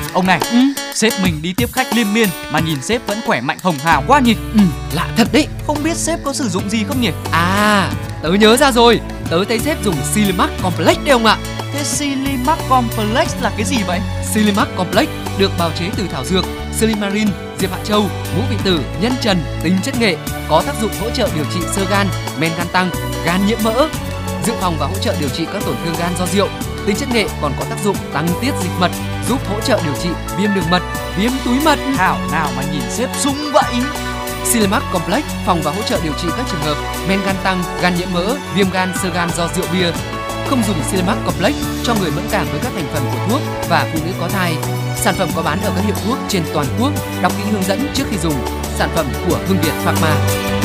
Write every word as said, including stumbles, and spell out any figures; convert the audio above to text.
Ông này, Ừ. sếp mình đi tiếp khách liên miên mà nhìn sếp vẫn khỏe mạnh hồng hào quá nhỉ. Ừ, lạ thật đấy. Không biết sếp có sử dụng gì không nhỉ? À, tớ nhớ ra rồi. Tớ thấy sếp dùng Silimax Complex đấy ông ạ. Thế Silimax Complex là cái gì vậy? Silimax Complex được bào chế từ thảo dược Silimarin, diệp hạ châu, ngũ vị tử, nhân trần, tinh chất nghệ, có tác dụng hỗ trợ điều trị xơ gan, men gan tăng, gan nhiễm mỡ, dự phòng và hỗ trợ điều trị các tổn thương gan do rượu. Tinh chất nghệ còn có tác dụng tăng tiết dịch mật, giúp hỗ trợ điều trị viêm đường mật, viêm túi mật. Thảo nào mà nhìn sếp sung vậy. Silimax Complex phòng và hỗ trợ điều trị các trường hợp men gan tăng, gan nhiễm mỡ, viêm gan, xơ gan do rượu bia. Không dùng Silimax Complex cho người mẫn cảm với các thành phần của thuốc và phụ nữ có thai. Sản phẩm có bán ở các hiệu thuốc trên toàn quốc. Đọc kỹ hướng dẫn trước khi dùng. Sản phẩm của Hưng Việt Pharma.